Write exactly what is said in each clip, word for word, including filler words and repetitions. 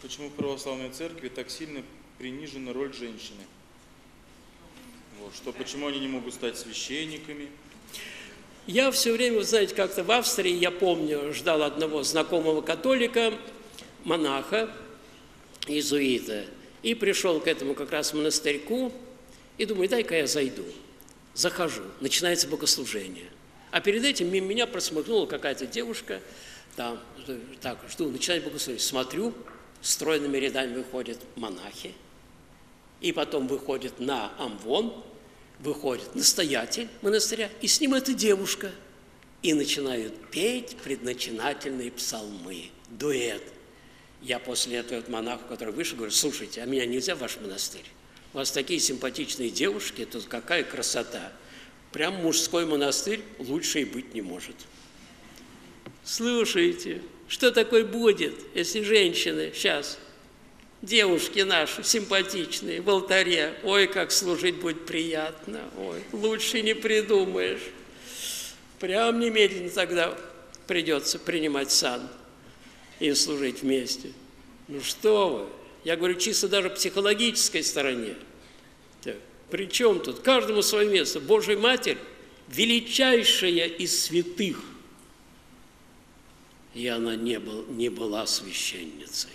Почему в православной церкви так сильно принижена роль женщины? Вот, что, почему они не могут стать священниками? Я все время, вы знаете, как-то в Австрии, я помню, ждал одного знакомого католика, монаха, иезуита, и пришел к этому как раз монастырьку, и думаю, дай-ка я зайду. Захожу, начинается богослужение. А перед этим мимо меня просмыкнула какая-то девушка, там, так, жду, начинает богослужение. Смотрю, стройными рядами выходят монахи, и потом выходит на амвон, выходит настоятель монастыря, и с ним эта девушка. И начинают петь предначинательные псалмы, дуэт. Я после этого монаху, который вышел, говорю, слушайте, а меня нельзя в ваш монастырь? У вас такие симпатичные девушки, тут какая красота. Прям мужской монастырь лучше и быть не может. Слушайте, что такое будет, если женщины сейчас, девушки наши, симпатичные, в алтаре, ой, как служить будет приятно, ой, лучше не придумаешь. Прям немедленно тогда придется принимать сан и служить вместе. Ну что вы, я говорю, чисто даже психологической стороне. Так, при чем тут? Каждому свое место. Божья Матерь, величайшая из святых, и она не, был, не была священницей.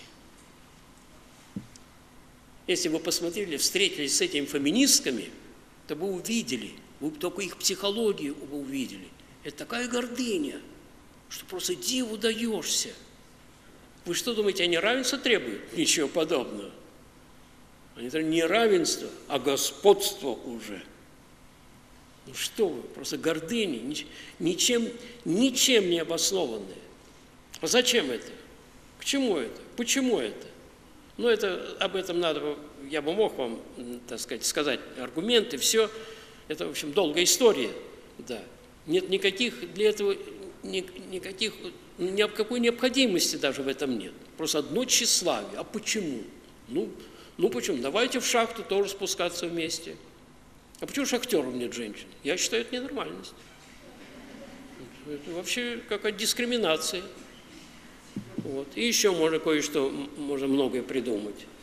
Если вы посмотрели, встретились с этими феминистками, то вы увидели, вы только их психологию вы увидели. Это такая гордыня, что просто диву даешься. Вы что думаете, они равенства требуют? Ничего подобного. Они требуют не равенства, а господства уже. Ну что вы, просто гордыни, ничем, ничем не обоснованные. А зачем это? К чему это? Почему это? Ну, это, об этом надо, я бы мог вам, так сказать, сказать аргументы, все. Это, в общем, долгая история, да. Нет никаких для этого, ни, никаких, никакой необходимости даже в этом нет. Просто одно тщеславие. А почему? Ну, ну почему? Давайте в шахту тоже спускаться вместе. А почему шахтеров нет женщин? Я считаю, это ненормальность. Это вообще какая-то дискриминация. Вот. И еще можно кое-что, можно многое придумать.